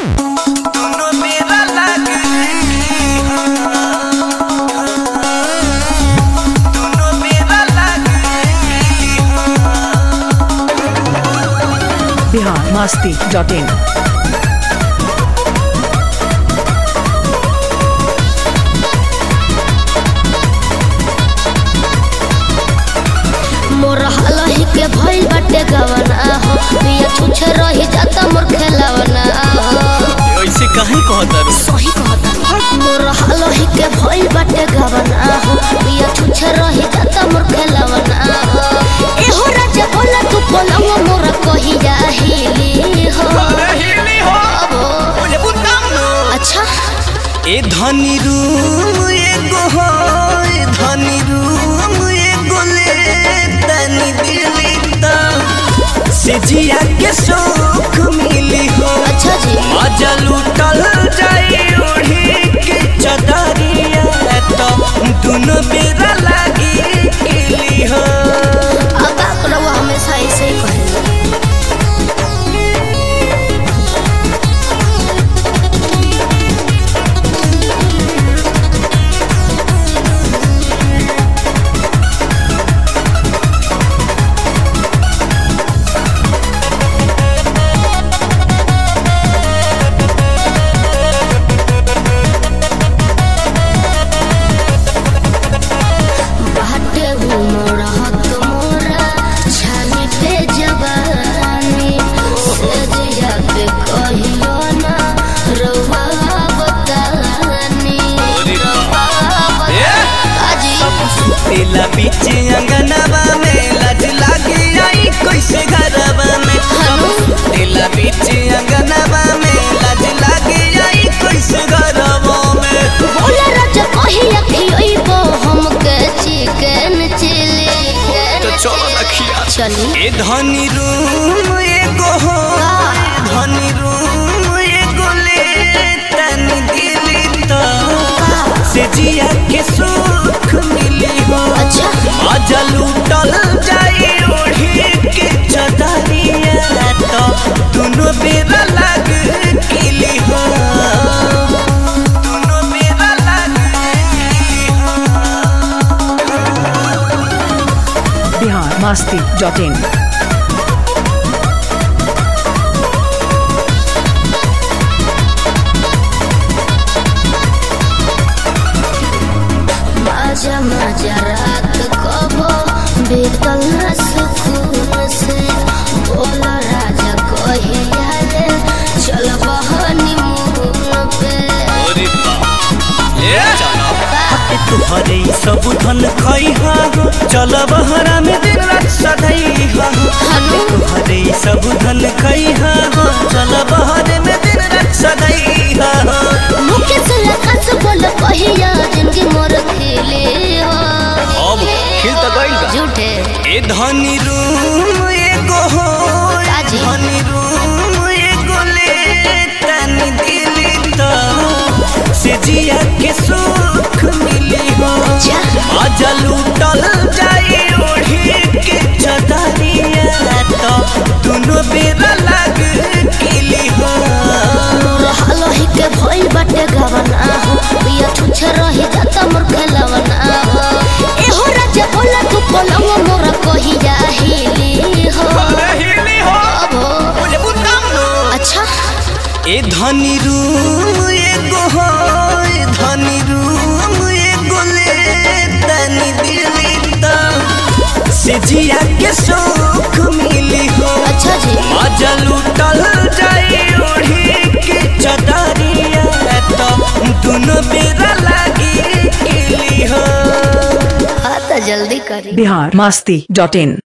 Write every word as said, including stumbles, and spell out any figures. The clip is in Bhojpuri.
दोनों मेरा लागे दोनों मेरा लागे बिहार मस्ती डॉट इन। के भइल बाटे गवना हो पिया छुछे रही जाता मोर खेलवना हो। ऐसे काहे कहता रे? सही कहता मोर हालही के भइल बाटे गवना हो पिया छुछे रही जाता मोर खेलवना हो। एहो राजा बोला तू पलंग मोर कहि जाहिली हो हिली हो मुझे बुताम नो। अच्छा ए धनी रूम एगो हो ए धनी रूम एगो ले तनी दिली त से जिया के सुख मिली हो। अच्छा जी मजा लूटल जाई ओढ़ी के चदरिया तो दोनों बेरा लागी केली हो। अब आप लोग हमेशा ऐसे ही कहें। तेला बीच अंगनवा में लज लागी आई कैसे घरवा में। तेला बीच अंगनवा में लज लागी आई कैसे घरवा में। बोला राजा कही अखियोई बो हमके चिकन चिली तो चलो रखिया चली। ए धनी रूम एगो हो धनी रूम एगो ले तनी दिली तो से जिया के सुख मिली हो। अच्छा मजा लूटल जाई ओढ़ी के चदरिया तो दोनों बेरा लाग केली हो। दोनों बेरा लाग बिहार मस्ती डॉट इन। मजा मजा रात कबो बीतल न सुकून से। बोला राजा कहिया रे चल हनीमून पे। तुहरे सब धन खैहा हो चल बहरा में दिन रात सदैहा हो। तुहरे सब धन खैहा हो चल बहरे में दिन रात सदैहा हो। मुके से लखा से बोल कहिया जिंदगी मोर खेले हो। अब खेल त गइल बा झूठे ए धनी रूम एगो हो धनी रूम एगो ले तनी दिली तो से जिया के सुख मिली हो। मजा लूटल जाई ओढ़ी के चदरिया तो दोनों बेरा लाग केली हो। हालही के भइल बाटे गवना हो पिया छुछे रही जाता मोर खेलवना हो। एहो राजा बोला तू पलंग मोर कहि जाहिली हो हिली हो मुझे बुताम नो। अच्छा ए धनी रूम एगो हो ए धनी रूम एगो ले तनी दिली तो से जिया के सुख मिली हो। अच्छा जी मजा लूटल जाई ओढ़ी के चदरिया तो दोनों बेरा लागी केली हो। हाँ तो जल्दी करी। बिहार मस्ती डॉट इन।